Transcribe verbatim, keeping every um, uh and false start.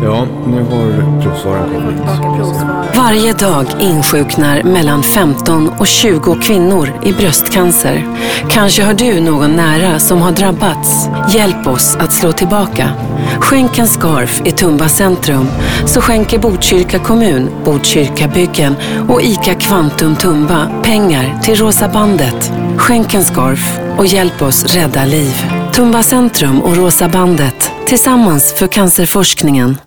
Ja, nu har provsvaren kommit. Varje dag insjuknar mellan femton och tjugo kvinnor i bröstcancer. Kanske har du någon nära som har drabbats. Hjälp oss att slå tillbaka. Skänk en scarf i Tumba centrum, så skänker Botkyrka kommun, Botkyrka byggen och ICA Kvantum Tumba pengar till Rosa bandet. Skänk en scarf och hjälp oss rädda liv. Tumba centrum och Rosa bandet, tillsammans för cancerforskningen.